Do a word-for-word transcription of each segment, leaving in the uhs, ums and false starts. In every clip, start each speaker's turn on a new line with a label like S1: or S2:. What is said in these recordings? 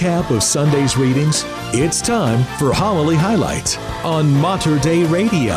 S1: recap of Sunday's readings, it's time for Homily Highlights on Mater Dei Radio.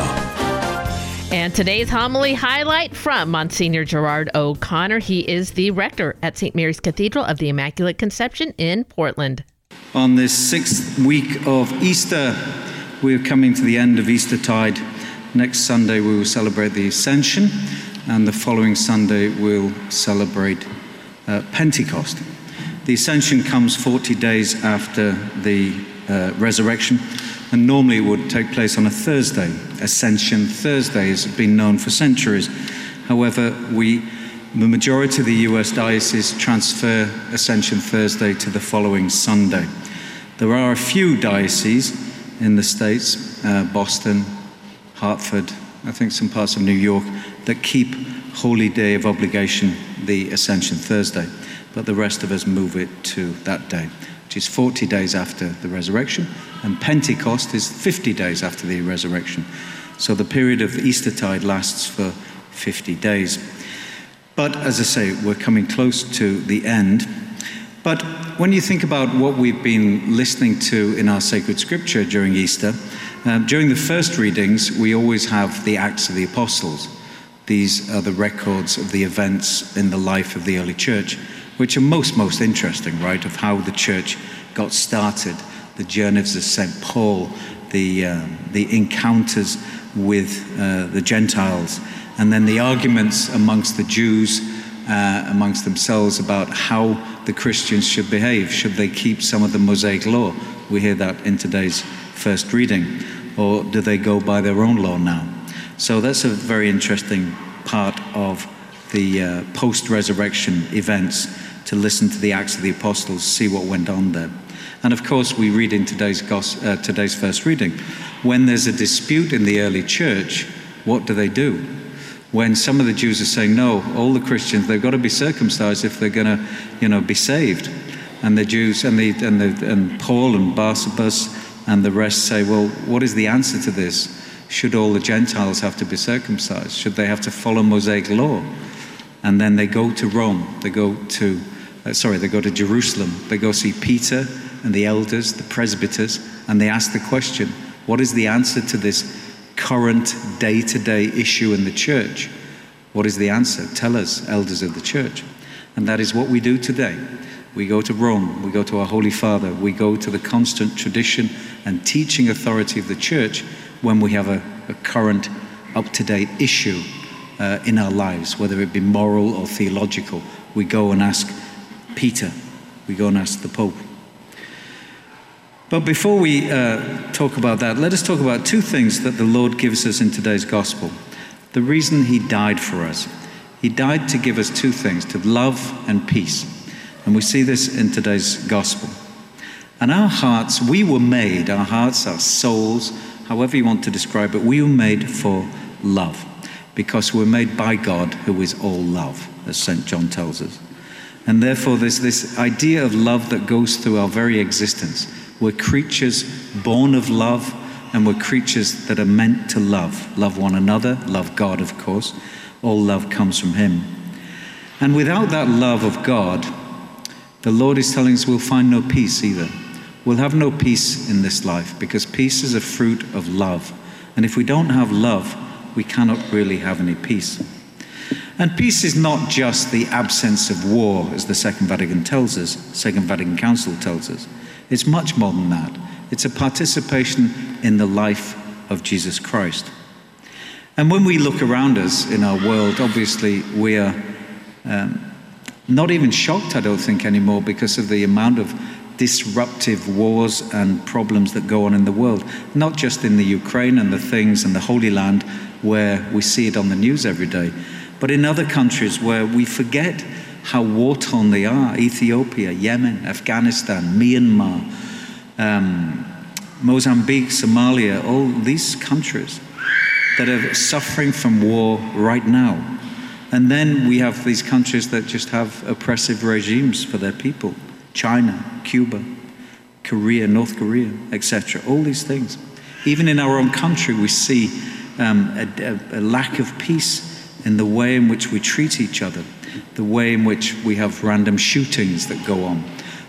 S2: And today's homily highlight from Monsignor Gerard O'Connor. He is the rector at Saint Mary's Cathedral of the Immaculate Conception in Portland.
S3: On this sixth week of Easter, we are coming to the end of Eastertide. Next Sunday we will celebrate the Ascension, and the following Sunday we'll celebrate uh, Pentecost. The Ascension comes forty days after the uh, resurrection, and normally it would take place on a Thursday. Ascension Thursday has been known for centuries. However, we, the majority of the U S dioceses transfer Ascension Thursday to the following Sunday. There are a few dioceses in the States, uh, Boston, Hartford, I think some parts of New York, that keep Holy Day of Obligation, the Ascension Thursday, but the rest of us move it to that day, which is forty days after the resurrection, and Pentecost is fifty days after the resurrection. So the period of Eastertide lasts for fifty days. But as I say, we're coming close to the end. But when you think about what we've been listening to in our sacred scripture during Easter, um, during the first readings, we always have the Acts of the Apostles. These are the records of the events in the life of the early church, which are most, most interesting, right, of how the church got started, the journeys of Saint Paul, the, um, the encounters with uh, the Gentiles, and then the arguments amongst the Jews, uh, amongst themselves about how the Christians should behave. Should they keep some of the Mosaic law? We hear that in today's first reading. Or do they go by their own law now? So that's a very interesting part of the uh, post-resurrection events, to listen to the Acts of the Apostles, see what went on there. And of course, we read in today's, gos- uh, today's first reading, when there's a dispute in the early church, what do they do? When some of the Jews are saying, no, all the Christians, they've got to be circumcised if they're going to, you know, be saved. And the Jews and the and the and Paul and Barnabas and the rest say, well, what is the answer to this? Should all the Gentiles have to be circumcised? Should they have to follow Mosaic law? And then they go to Rome. They go to, uh, sorry, they go to Jerusalem. They go see Peter and the elders, the presbyters, and they ask the question, what is the answer to this current day-to-day issue in the church? What is the answer? Tell us, elders of the church. And that is what we do today. We go to Rome, we go to our Holy Father, we go to the constant tradition and teaching authority of the church when we have a, a current, up-to-date issue uh, in our lives, whether it be moral or theological. We go and ask Peter, we go and ask the Pope. But before we uh, talk about that, let us talk about two things that the Lord gives us in today's gospel. The reason he died for us. He died to give us two things, to love and peace. And we see this in today's gospel. And our hearts, we were made, our hearts, our souls, however you want to describe it, we were made for love. Because we're made by God, who is all love, as Saint John tells us. And therefore there's this idea of love that goes through our very existence. We're creatures born of love, and we're creatures that are meant to love. Love one another, love God, of course. All love comes from him. And without that love of God, the Lord is telling us we'll find no peace either. We'll have no peace in this life, because peace is a fruit of love. And if we don't have love, we cannot really have any peace. And peace is not just the absence of war, as the Second Vatican tells us, Second Vatican Council tells us. It's much more than that. It's a participation in the life of Jesus Christ. And when we look around us in our world, obviously we are um, not even shocked, I don't think, anymore, because of the amount of disruptive wars and problems that go on in the world. Not just in the Ukraine and the things and the Holy Land where we see it on the news every day, but in other countries where we forget how war-torn they are. Ethiopia, Yemen, Afghanistan, Myanmar, um, Mozambique, Somalia, all these countries that are suffering from war right now. And then we have these countries that just have oppressive regimes for their people. China, Cuba, Korea, North Korea, et cetera. All these things. Even in our own country, we see um, a, a, a lack of peace in the way in which we treat each other, the way in which we have random shootings that go on,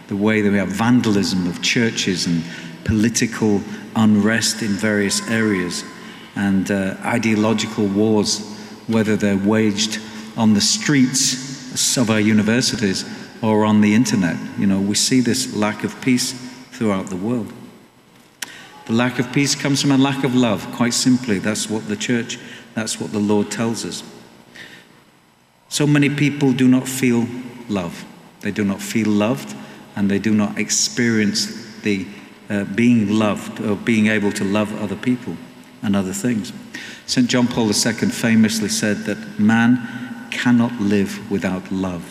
S3: the way that we have vandalism of churches and political unrest in various areas, and uh, ideological wars, whether they're waged on the streets of our universities or on the internet. You know, we see this lack of peace throughout the world. The lack of peace comes from a lack of love, quite simply. That's what the church, that's what the Lord tells us. So many people do not feel love. They do not feel loved, and they do not experience the uh, being loved or being able to love other people and other things. Saint John Paul the Second famously said that man cannot live without love.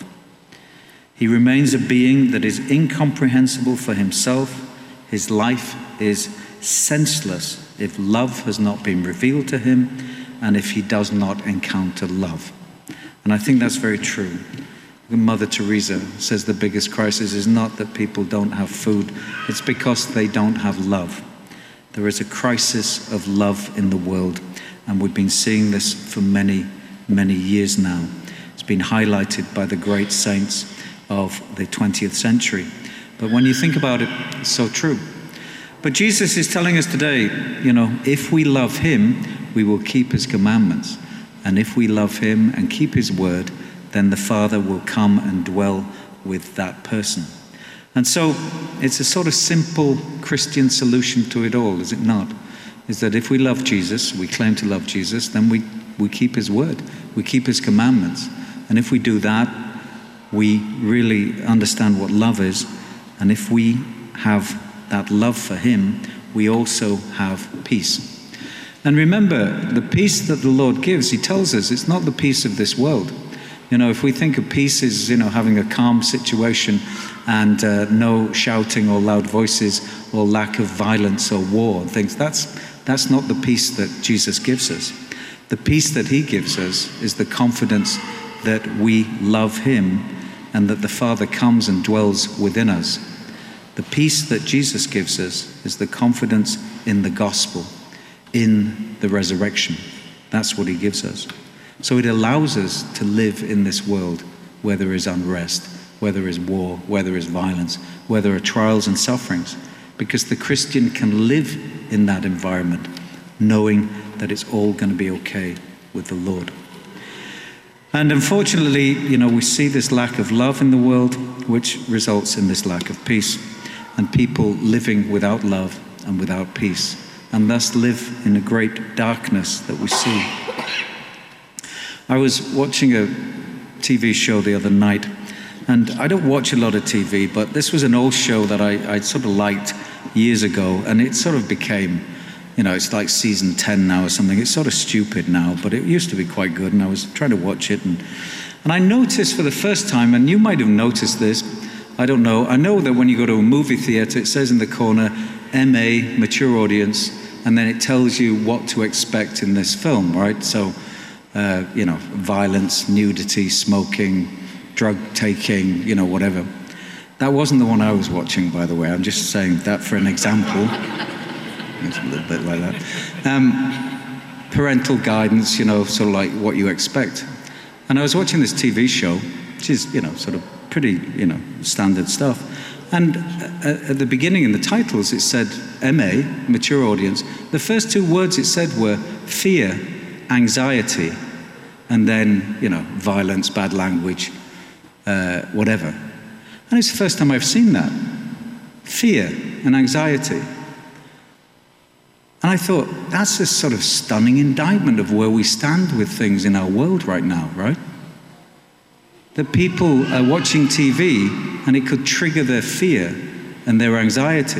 S3: He remains a being that is incomprehensible for himself. His life is senseless if love has not been revealed to him and if he does not encounter love. And I think that's very true. Mother Teresa says the biggest crisis is not that people don't have food, it's because they don't have love. There is a crisis of love in the world, and we've been seeing this for many, many years now. It's been highlighted by the great saints of the twentieth century. But when you think about it, it's so true. But Jesus is telling us today, you know, if we love him, we will keep his commandments. And if we love him and keep his word, then the Father will come and dwell with that person. And so it's a sort of simple Christian solution to it all, is it not? Is that if we love Jesus, we claim to love Jesus, then we, we keep his word, we keep his commandments. And if we do that, we really understand what love is. And if we have that love for him, we also have peace. And remember, the peace that the Lord gives, he tells us, it's not the peace of this world. You know, if we think of peace as, you know, having a calm situation and uh, no shouting or loud voices or lack of violence or war and things, that's, that's not the peace that Jesus gives us. The peace that he gives us is the confidence that we love him and that the Father comes and dwells within us. The peace that Jesus gives us is the confidence in the gospel, in the resurrection. That's what he gives us. So it allows us to live in this world where there is unrest, where there is war, where there is violence, where there are trials and sufferings, because the Christian can live in that environment knowing that it's all going to be okay with the Lord. And unfortunately, you know, we see this lack of love in the world, which results in this lack of peace, and people living without love and without peace, and thus live in a great darkness that we see. I was watching a T V show the other night, and I don't watch a lot of T V, but this was an old show that I, I sort of liked years ago, and it sort of became, you know, it's like season ten now or something. It's sort of stupid now, but it used to be quite good, and I was trying to watch it, and, and I noticed for the first time, and you might have noticed this, I don't know, I know that when you go to a movie theater, it says in the corner, M A, mature audience, and then it tells you what to expect in this film, right? So, Uh, you know, violence, nudity, smoking, drug taking, you know, whatever. That wasn't the one I was watching, by the way. I'm just saying that for an example. It's a little bit like that. Um, parental guidance, you know, sort of like what you expect. And I was watching this T V show, which is, you know, sort of pretty, you know, standard stuff. And at the beginning in the titles, it said M A, mature audience. The first two words it said were fear, anxiety, and then, you know, violence, bad language, uh, whatever. And it's the first time I've seen that. Fear and anxiety. And I thought, that's a sort of stunning indictment of where we stand with things in our world right now, right? That people are watching T V and it could trigger their fear and their anxiety.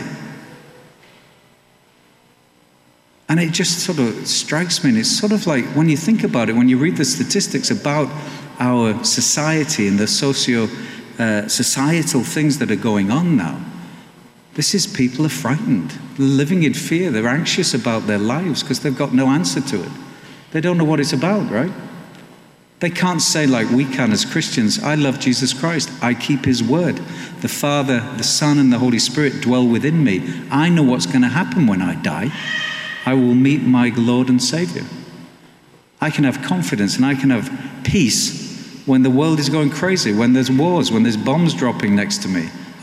S3: And it just sort of strikes me, and it's sort of like, when you think about it, when you read the statistics about our society and the socio, uh, societal things that are going on now, this is people are frightened, living in fear, they're anxious about their lives because they've got no answer to it. They don't know what it's about, right? They can't say like we can as Christians, I love Jesus Christ, I keep his word. The Father, the Son, and the Holy Spirit dwell within me. I know what's going to happen when I die. I will meet my Lord and Savior. I can have confidence and I can have peace when the world is going crazy, when there's wars, when there's bombs dropping next to me.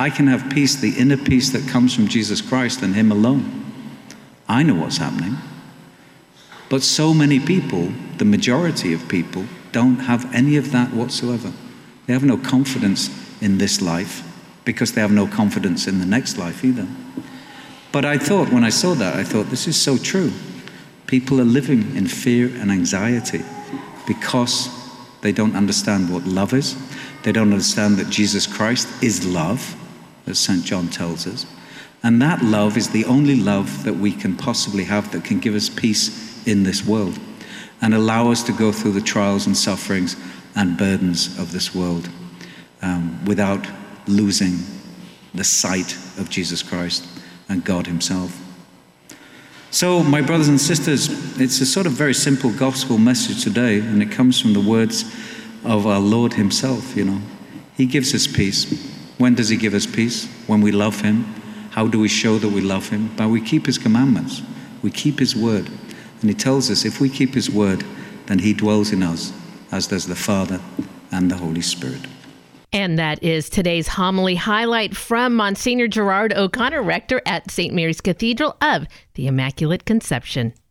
S3: I can have peace, the inner peace that comes from Jesus Christ and him alone. I know what's happening. But so many people, the majority of people, don't have any of that whatsoever. They have no confidence in this life because they have no confidence in the next life either. But I thought, when I saw that, I thought, this is so true. People are living in fear and anxiety because they don't understand what love is. They don't understand that Jesus Christ is love, as Saint John tells us. And that love is the only love that we can possibly have that can give us peace in this world and allow us to go through the trials and sufferings and burdens of this world um, without losing the sight of Jesus Christ and God himself. So, my brothers and sisters, it's a sort of very simple gospel message today, and it comes from the words of our Lord himself, you know. He gives us peace. When does he give us peace? When we love him. How do we show that we love him? By we keep his commandments. We keep his word. And he tells us if we keep his word, then he dwells in us, as does the Father and the Holy Spirit.
S2: And that is today's homily highlight from Monsignor Gerard O'Connor, rector at Saint Mary's Cathedral of the Immaculate Conception.